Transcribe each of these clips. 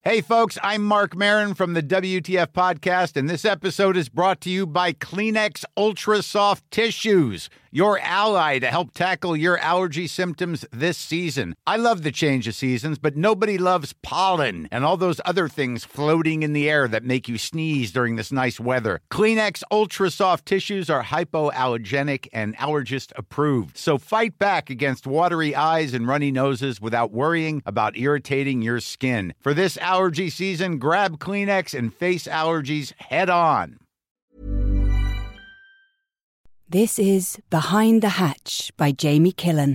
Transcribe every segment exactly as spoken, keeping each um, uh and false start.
Hey folks, I'm Mark Maron from the W T F Podcast, and this episode is brought to you by Kleenex Ultra Soft Tissues, your ally to help tackle your allergy symptoms this season. I love the change of seasons, but nobody loves pollen and all those other things floating in the air that make you sneeze during this nice weather. Kleenex Ultra Soft Tissues are hypoallergenic and allergist approved, so fight back against watery eyes and runny noses without worrying about irritating your skin. For this allergy season, grab Kleenex and face allergies head on. This is Behind the Hatch by Jamie Killen.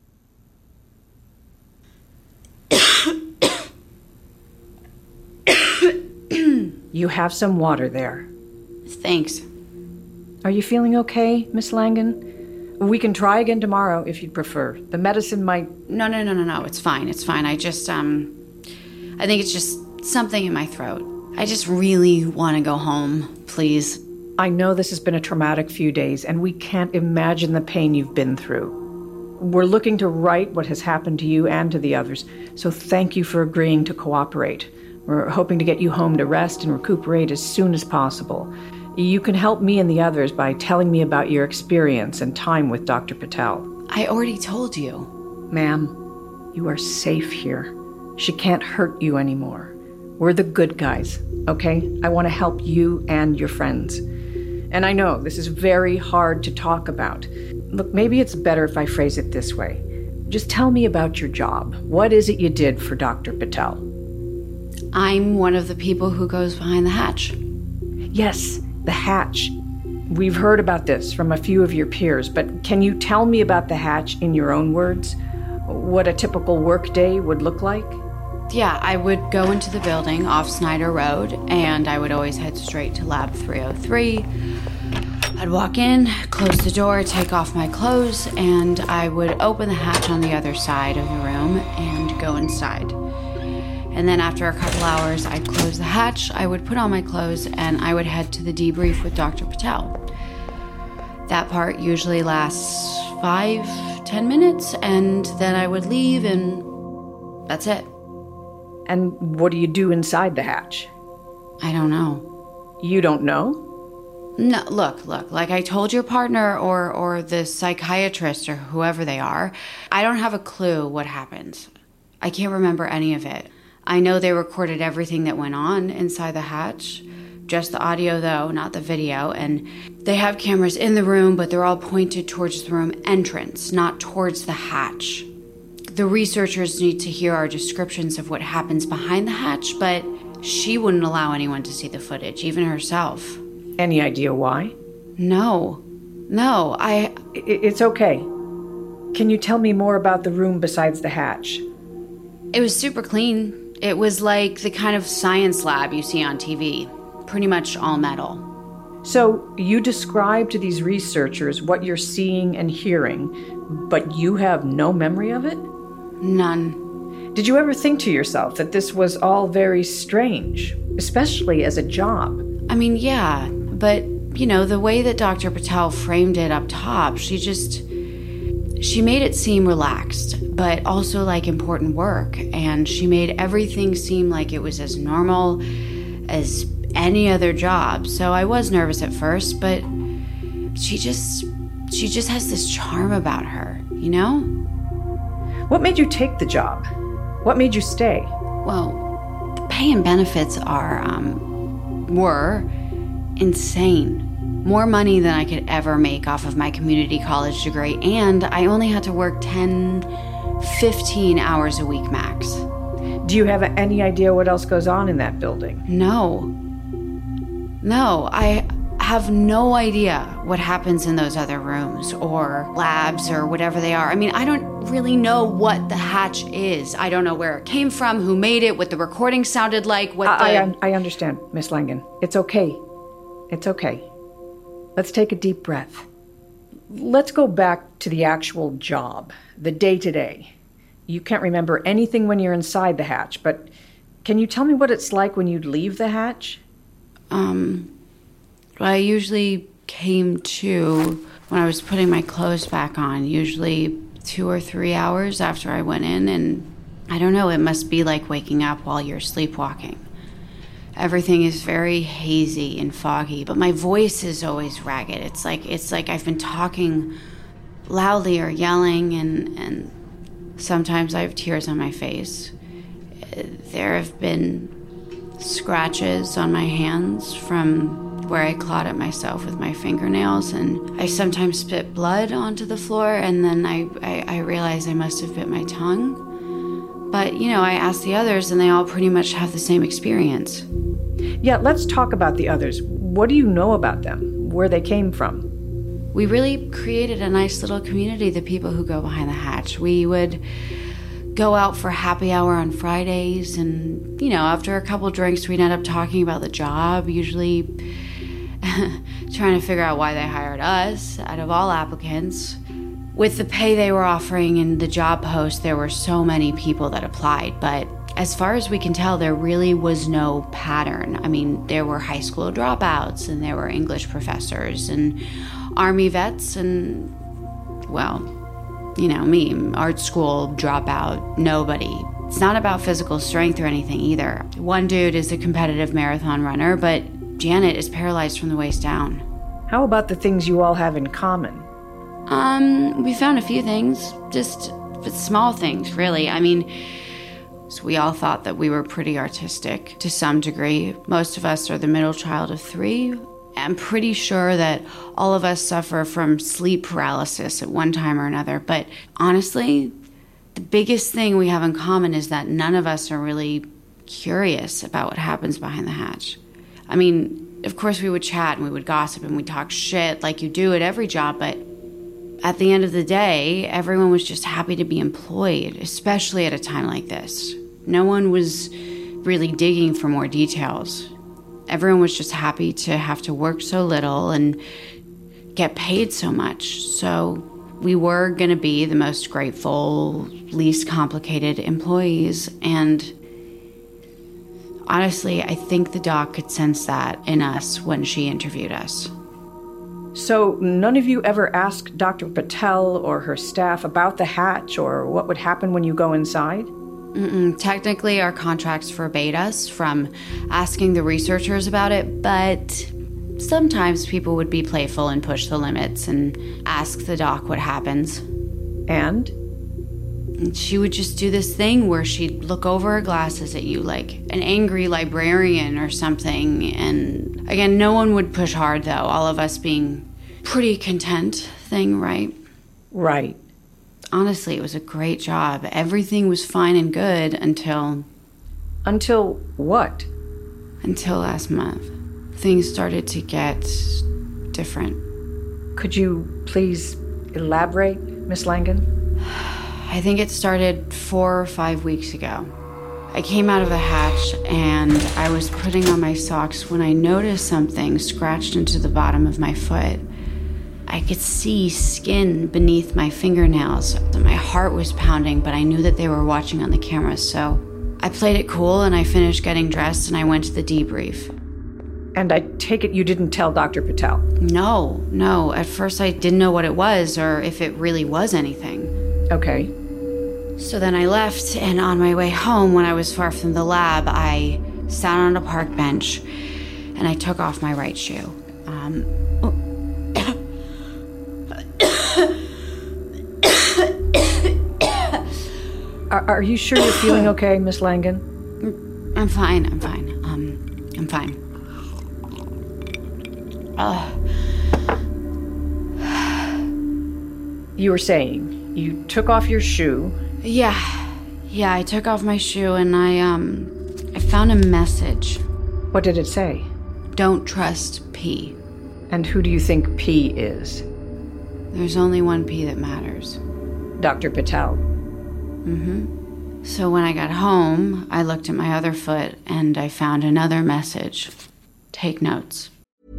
You have some water there. Thanks. Are you feeling okay, Miss Langan? We can try again tomorrow if you'd prefer. The medicine might... No, no, no, no, no. It's fine. It's fine. I just, um... I think it's just something in my throat. I just really want to go home, please. I know this has been a traumatic few days, and we can't imagine the pain you've been through. We're looking to right what has happened to you and to the others, so thank you for agreeing to cooperate. We're hoping to get you home to rest and recuperate as soon as possible. You can help me and the others by telling me about your experience and time with Doctor Patel. I already told you. Ma'am, you are safe here. She can't hurt you anymore. We're the good guys, okay? I want to help you and your friends. And I know this is very hard to talk about. Look, maybe it's better if I phrase it this way. Just tell me about your job. What is it you did for Doctor Patel? I'm one of the people who goes behind the hatch. Yes, the hatch. We've heard about this from a few of your peers, but can you tell me about the hatch in your own words? What a typical workday would look like? Yeah, I would go into the building off Snyder Road, and I would always head straight to Lab three oh three. I'd walk in, close the door, take off my clothes, and I would open the hatch on the other side of the room and go inside. And then after a couple hours, I'd close the hatch, I would put on my clothes, and I would head to the debrief with Doctor Patel. That part usually lasts five, ten minutes, and then I would leave, and that's it. And what do you do inside the hatch? I don't know. You don't know? No, look, look, like I told your partner or, or the psychiatrist or whoever they are, I don't have a clue what happens. I can't remember any of it. I know they recorded everything that went on inside the hatch. Just the audio, though, not the video. And they have cameras in the room, but they're all pointed towards the room entrance, not towards the hatch. The researchers need to hear our descriptions of what happens behind the hatch, but she wouldn't allow anyone to see the footage, even herself. Any idea why? No. No, I... It's okay. Can you tell me more about the room besides the hatch? It was super clean. It was like the kind of science lab you see on T V. Pretty much all metal. So you describe to these researchers what you're seeing and hearing, but you have no memory of it? None. Did you ever think to yourself that this was all very strange, especially as a job? I mean, yeah, but, you know, the way that Doctor Patel framed it up top, she just... She made it seem relaxed, but also like important work, and she made everything seem like it was as normal as any other job. So I was nervous at first, but she just... She just has this charm about her, you know? What made you take the job? What made you stay? Well, the pay and benefits are, um, were insane. More money than I could ever make off of my community college degree, and I only had to work ten, fifteen hours a week max. Do you have any idea what else goes on in that building? No. No, I have no idea what happens in those other rooms or labs or whatever they are. I mean, I don't really know what the hatch is. I don't know where it came from, who made it, what the recording sounded like, what I, the... I, I understand, Miss Langan. It's okay. It's okay. Let's take a deep breath. Let's go back to the actual job, the day-to-day. You can't remember anything when you're inside the hatch, but can you tell me what it's like when you'd leave the hatch? Um... I usually came to when I was putting my clothes back on, usually two or three hours after I went in, and I don't know, it must be like waking up while you're sleepwalking. Everything is very hazy and foggy, but my voice is always ragged. It's like it's like I've been talking loudly or yelling, and, and sometimes I have tears on my face. There have been scratches on my hands from where I clawed at myself with my fingernails, and I sometimes spit blood onto the floor, and then I, I, I realize I must have bit my tongue. But, you know, I asked the others, and they all pretty much have the same experience. Yeah, let's talk about the others. What do you know about them? Where they came from? We really created a nice little community, the people who go behind the hatch. We would go out for happy hour on Fridays, and, you know, after a couple drinks, we'd end up talking about the job, usually trying to figure out why they hired us out of all applicants. With the pay they were offering and the job post, there were so many people that applied, but as far as we can tell, there really was no pattern. I mean, there were high school dropouts, and there were English professors, and Army vets, and, well, you know, me, art school dropout, nobody. It's not about physical strength or anything either. One dude is a competitive marathon runner, but Janet is paralyzed from the waist down. How about the things you all have in common? Um, we found a few things, just small things, really. I mean, so we all thought that we were pretty artistic to some degree. Most of us are the middle child of three. I'm pretty sure that all of us suffer from sleep paralysis at one time or another. But honestly, the biggest thing we have in common is that none of us are really curious about what happens behind the hatch. I mean, of course we would chat and we would gossip and we'd talk shit like you do at every job, but at the end of the day, everyone was just happy to be employed, especially at a time like this. No one was really digging for more details. Everyone was just happy to have to work so little and get paid so much. So we were going to be the most grateful, least complicated employees. And honestly, I think the doc could sense that in us when she interviewed us. So none of you ever asked Doctor Patel or her staff about the hatch or what would happen when you go inside? Mm-mm. Technically, our contracts forbade us from asking the researchers about it, but sometimes people would be playful and push the limits and ask the doc what happens. And? And she would just do this thing where she'd look over her glasses at you like an angry librarian or something. And again, no one would push hard, though, all of us being pretty content thing, right? Right. Honestly, it was a great job. Everything was fine and good until... Until what? Until last month. Things started to get different. Could you please elaborate, Miss Langan? I think it started four or five weeks ago. I came out of the hatch and I was putting on my socks when I noticed something scratched into the bottom of my foot. I could see skin beneath my fingernails. My heart was pounding, but I knew that they were watching on the camera, so I played it cool and I finished getting dressed and I went to the debrief. And I take it you didn't tell Doctor Patel? No, no. At first I didn't know what it was or if it really was anything. Okay. So then I left, and on my way home, when I was far from the lab, I sat on a park bench and I took off my right shoe. Um, oh. Are, are you sure you're feeling okay, Miss Langan? I'm fine, I'm fine. Um, I'm fine. Uh. You were saying you took off your shoe. Yeah, yeah, I took off my shoe and I, um, I found a message. What did it say? Don't trust P. And who do you think P is? There's only one P that matters. Doctor Patel. Mm-hmm. So when I got home, I looked at my other foot and I found another message. Take notes.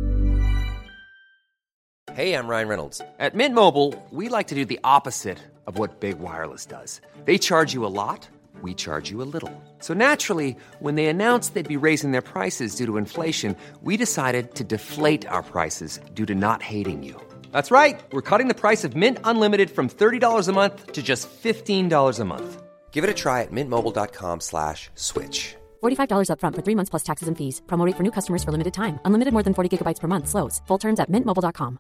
Hey, I'm Ryan Reynolds. At Mint Mobile, we like to do the opposite of what Big Wireless does. They charge you a lot, we charge you a little. So naturally, when they announced they'd be raising their prices due to inflation, we decided to deflate our prices due to not hating you. That's right. We're cutting the price of Mint Unlimited from thirty dollars a month to just fifteen dollars a month. Give it a try at mintmobile.com slash switch. forty-five dollars up front for three months plus taxes and fees. Promo rate for new customers for limited time. Unlimited more than forty gigabytes per month. Slows full terms at mint mobile dot com.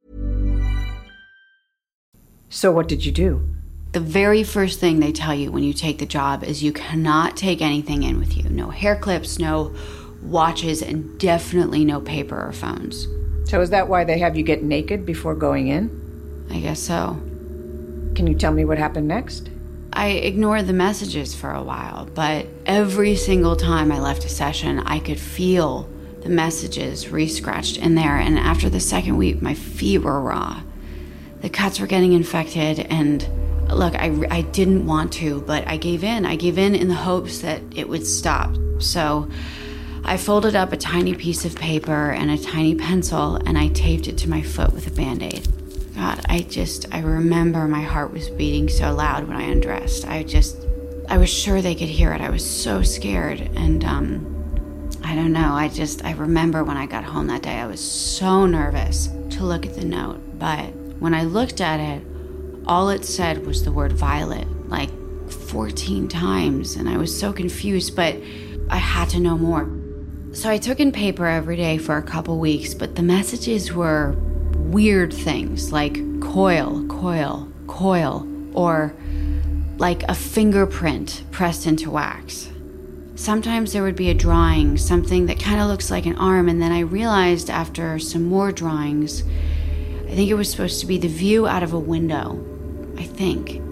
So what did you do? The very first thing they tell you when you take the job is you cannot take anything in with you. No hair clips, no watches, and definitely no paper or phones. So is that why they have you get naked before going in? I guess so. Can you tell me what happened next? I ignored the messages for a while, but every single time I left a session, I could feel the messages re-scratched in there. And after the second week, my feet were raw. The cuts were getting infected, and look, I, I didn't want to, but I gave in. I gave in in the hopes that it would stop. So I folded up a tiny piece of paper and a tiny pencil, and I taped it to my foot with a Band-Aid. God, I just, I remember my heart was beating so loud when I undressed. I just, I was sure they could hear it. I was so scared. And, um, I don't know, I just, I remember when I got home that day, I was so nervous to look at the note. But when I looked at it, all it said was the word Violet, like fourteen times. And I was so confused, but I had to know more. So I took in paper every day for a couple weeks, but the messages were weird things like coil, coil, coil, or like a fingerprint pressed into wax. Sometimes there would be a drawing, something that kind of looks like an arm, and then I realized after some more drawings, I think it was supposed to be the view out of a window, I think.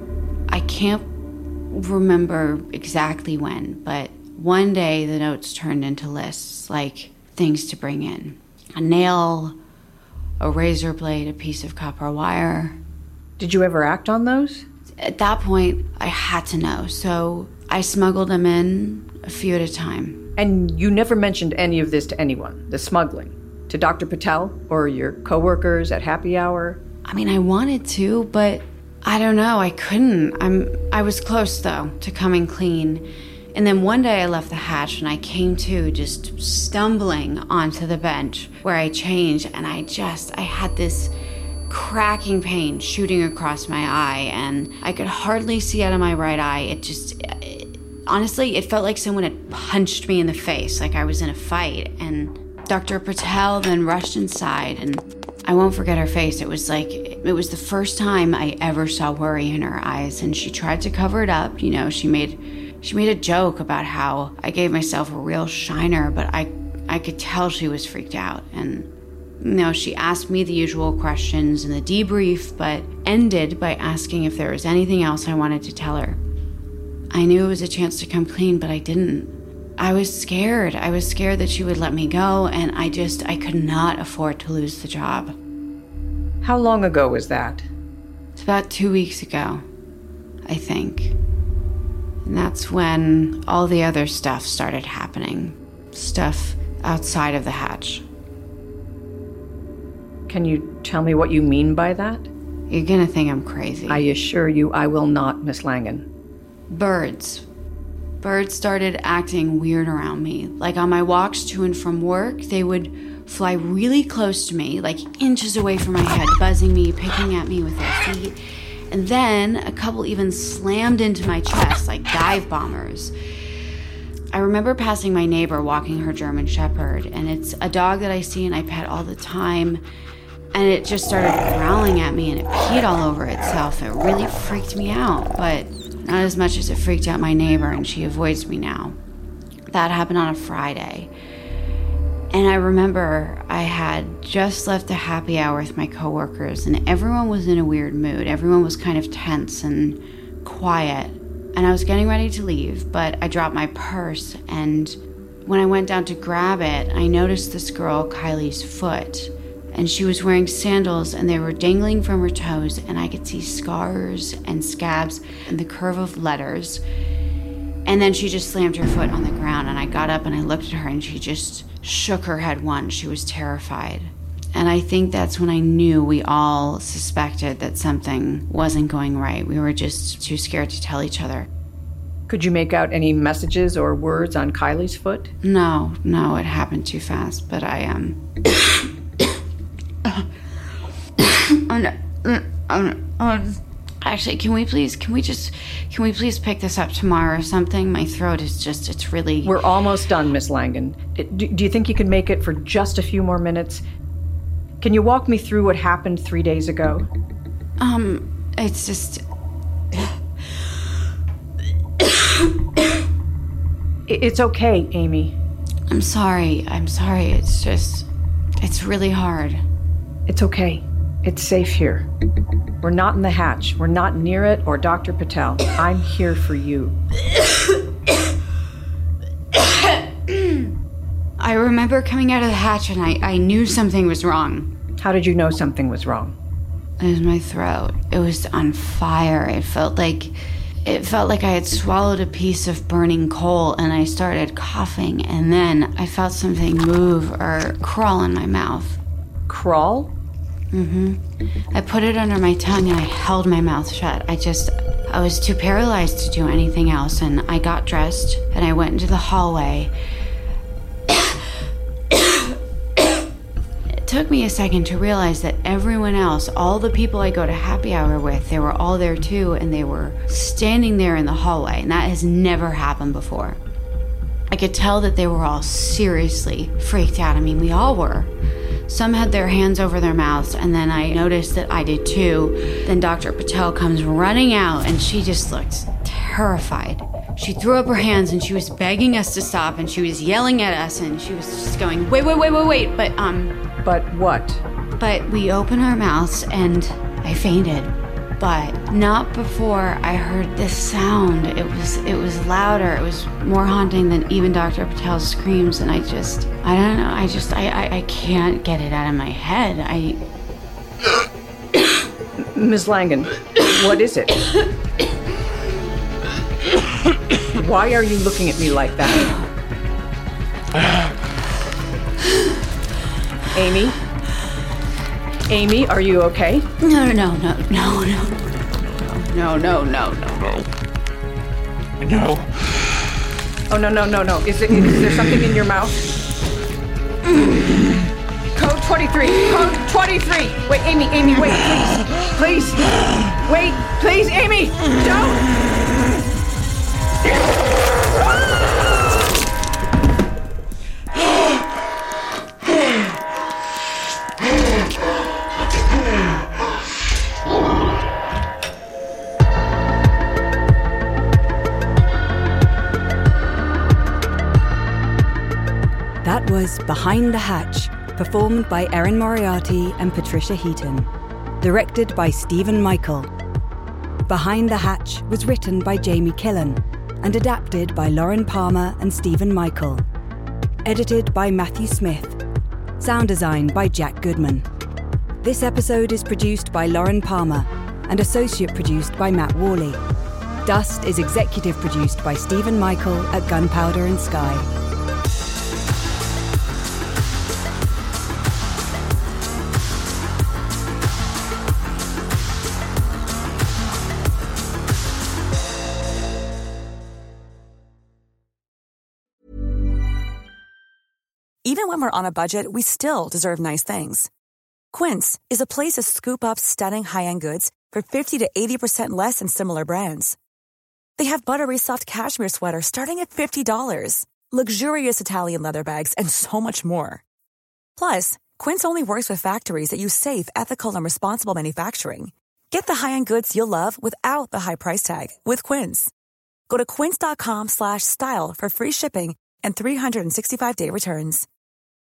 I can't remember exactly when, but one day the notes turned into lists, like things to bring in. A nail, a razor blade, a piece of copper wire. Did you ever act on those? At that point, I had to know, so I smuggled them in a few at a time. And you never mentioned any of this to anyone, the smuggling? To Doctor Patel or your coworkers at happy hour? I mean, I wanted to, but I don't know, I couldn't. I'm, I was close, though, to coming clean. And then one day I left the hatch and I came to just stumbling onto the bench where I changed, and I just, I had this cracking pain shooting across my eye, and I could hardly see out of my right eye. It just, it, honestly, it felt like someone had punched me in the face, like I was in a fight. And Doctor Patel then rushed inside, and I won't forget her face. It was like, it was the first time I ever saw worry in her eyes, and she tried to cover it up. You know, she made... She made a joke about how I gave myself a real shiner, but I I could tell she was freaked out. And, you know, she asked me the usual questions in the debrief, but ended by asking if there was anything else I wanted to tell her. I knew it was a chance to come clean, but I didn't. I was scared. I was scared that she would let me go, and I just, I could not afford to lose the job. How long ago was that? It's about two weeks ago, I think. And that's when all the other stuff started happening. Stuff outside of the hatch. Can you tell me what you mean by that? You're gonna think I'm crazy. I assure you I will not, Miss Langan. Birds. Birds started acting weird around me. Like on my walks to and from work, they would fly really close to me, like inches away from my head, buzzing me, picking at me with their feet. And then a couple even slammed into my chest like dive bombers. I remember passing my neighbor walking her German Shepherd, and it's a dog that I see and I pet all the time, and it just started growling at me and it peed all over itself. It really freaked me out, but not as much as it freaked out my neighbor, and she avoids me now. That happened on a Friday. And I remember I had just left a happy hour with my coworkers, and everyone was in a weird mood. Everyone was kind of tense and quiet. And I was getting ready to leave, but I dropped my purse, and when I went down to grab it, I noticed this girl, Kylie's foot. And she was wearing sandals, and they were dangling from her toes, and I could see scars and scabs and the curve of letters. And then she just slammed her foot on the ground, and I got up and I looked at her, and she just shook her head once. She was terrified. And I think that's when I knew we all suspected that something wasn't going right. We were just too scared to tell each other. Could you make out any messages or words on Kylie's foot? No, no, it happened too fast, but I, um... I Actually, can we please, can we just, can we please pick this up tomorrow or something? My throat is just, it's really... We're almost done, Miss Langan. Do, do you think you can make it for just a few more minutes? Can you walk me through what happened three days ago? Um, it's just... It's okay, Amy. I'm sorry. I'm sorry. It's just... It's really hard. It's okay. It's safe here. We're not in the hatch. We're not near it or Doctor Patel. I'm here for you. I remember coming out of the hatch and I, I knew something was wrong. How did you know something was wrong? It was my throat. It was on fire. It felt like... It felt like I had swallowed a piece of burning coal, and I started coughing, and then I felt something move or crawl in my mouth. Crawl? Mm-hmm. I put it under my tongue and I held my mouth shut. I just, I was too paralyzed to do anything else, and I got dressed and I went into the hallway. It took me a second to realize that everyone else, all the people I go to happy hour with, they were all there too, and they were standing there in the hallway, and that has never happened before. I could tell that they were all seriously freaked out. I mean, we all were. Some had their hands over their mouths, and then I noticed that I did too. Then Doctor Patel comes running out, and she just looked terrified. She threw up her hands, and she was begging us to stop, and she was yelling at us, and she was just going, wait, wait, wait, wait, wait, but, um... But what? But we opened our mouths, and I fainted. But not before I heard this sound. It was it was louder. It was more haunting than even Doctor Patel's screams. And I just, I don't know. I just, I, I, I can't get it out of my head. I... Miss Langan, what is it? Why are you looking at me like that? Amy? Amy, are you okay? No, no, no, no, no, no, no, no, no, no. No. Oh, no, no, no, no. Is, it, is there something in your mouth? Code twenty-three. Code twenty-three. Wait, Amy, Amy, wait, please. Please. Wait, please, Amy. Don't. That was Behind the Hatch, performed by Erin Moriarty and Patricia Heaton. Directed by Stephen Michael. Behind the Hatch was written by Jamie Killen and adapted by Lauren Palmer and Stephen Michael. Edited by Matthew Smith. Sound design by Jack Goodman. This episode is produced by Lauren Palmer and associate produced by Matt Worley. Dust is executive produced by Stephen Michael at Gunpowder and Sky. Even when we're on a budget, we still deserve nice things. Quince is a place to scoop up stunning high-end goods for fifty to eighty percent less than similar brands. They have buttery soft cashmere sweaters starting at fifty dollars, luxurious Italian leather bags, and so much more. Plus, Quince only works with factories that use safe, ethical, and responsible manufacturing. Get the high-end goods you'll love without the high price tag with Quince. Go to quince.com slash style for free shipping and three sixty-five day returns.